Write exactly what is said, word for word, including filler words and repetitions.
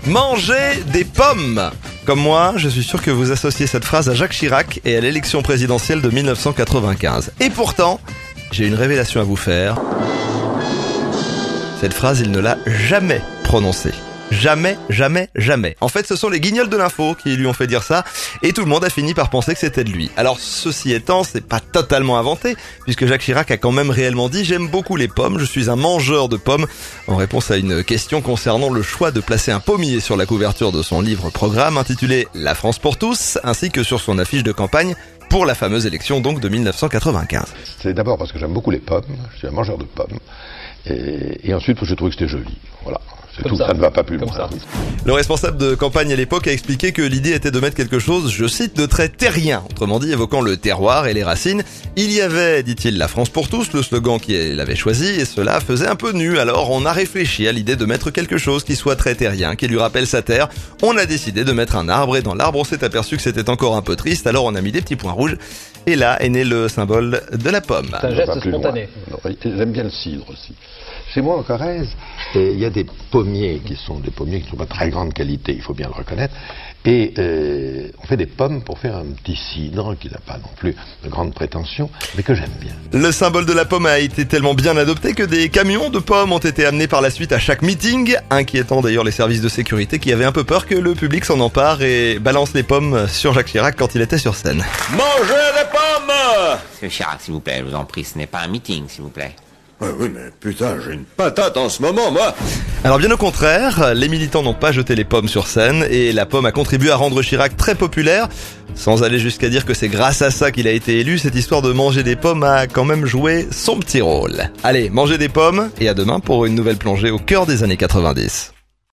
Manger des pommes. Comme moi, je suis sûr que vous associez cette phrase à Jacques Chirac et à l'élection présidentielle de mille neuf cent quatre-vingt-quinze. Et pourtant, j'ai une révélation à vous faire. Cette phrase, il ne l'a jamais prononcée. Jamais, jamais, jamais. En fait, ce sont les guignols de l'info qui lui ont fait dire ça, et tout le monde a fini par penser que c'était de lui. Alors, ceci étant, c'est pas totalement inventé, puisque Jacques Chirac a quand même réellement dit « J'aime beaucoup les pommes, je suis un mangeur de pommes », en réponse à une question concernant le choix de placer un pommier sur la couverture de son livre-programme intitulé « La France pour tous », ainsi que sur son affiche de campagne pour la fameuse élection donc de mille neuf cent quatre-vingt-quinze. C'est d'abord parce que j'aime beaucoup les pommes, je suis un mangeur de pommes, et, et ensuite parce que je trouve que c'était joli, voilà. C'est tout, ça. ça ne va pas plus loin. Ça. Le responsable de campagne à l'époque a expliqué que l'idée était de mettre quelque chose, je cite, de très terrien, autrement dit évoquant le terroir et les racines. Il y avait, dit-il, la France pour tous, le slogan qu'il avait choisi, et cela faisait un peu nu. Alors on a réfléchi à l'idée de mettre quelque chose qui soit très terrien, qui lui rappelle sa terre. On a décidé de mettre un arbre, et dans l'arbre on s'est aperçu que c'était encore un peu triste, alors on a mis des petits points rouges. Et là est né le symbole de la pomme. C'est un geste spontané. J'aime bien le cidre aussi. Chez moi en Corrèze, il y a des pommiers qui sont des pommiers qui ne sont pas de très grande qualité, il faut bien le reconnaître. Et euh, on fait des pommes pour faire un petit cidre qui n'a pas non plus de grandes prétentions, mais que j'aime bien. Le symbole de la pomme a été tellement bien adopté que des camions de pommes ont été amenés par la suite à chaque meeting, inquiétant d'ailleurs les services de sécurité qui avaient un peu peur que le public s'en empare et balance les pommes sur Jacques Chirac quand il était sur scène. Mangez des pommes! Monsieur Chirac, s'il vous plaît, je vous en prie, ce n'est pas un meeting, s'il vous plaît. Ouais, oui, mais putain, j'ai une patate en ce moment, moi. Alors bien au contraire, les militants n'ont pas jeté les pommes sur scène et la pomme a contribué à rendre Chirac très populaire. Sans aller jusqu'à dire que c'est grâce à ça qu'il a été élu, cette histoire de manger des pommes a quand même joué son petit rôle. Allez, mangez des pommes et à demain pour une nouvelle plongée au cœur des années quatre-vingt-dix.